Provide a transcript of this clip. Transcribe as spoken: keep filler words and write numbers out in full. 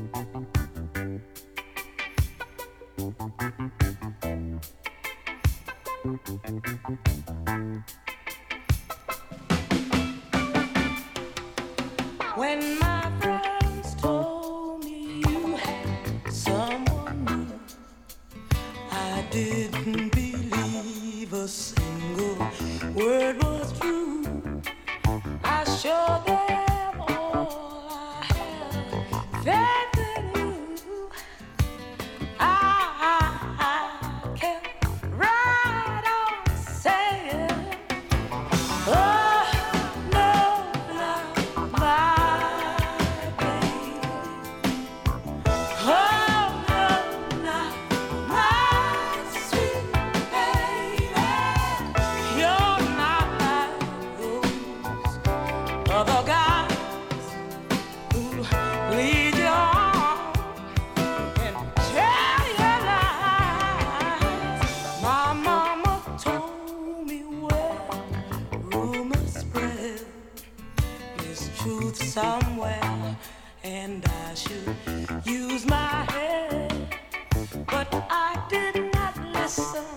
When my friends told me you had someone new, I didn't believe a single word was true. I showed them all I had faith in you. I, I kept right on saying, oh, no, not my baby. Oh, no, not my sweet baby. You're not like those other guys who lead you on and tell you lies. My mama told me where rumors spread there's truth somewhere, and I should use my head, but I did not listen.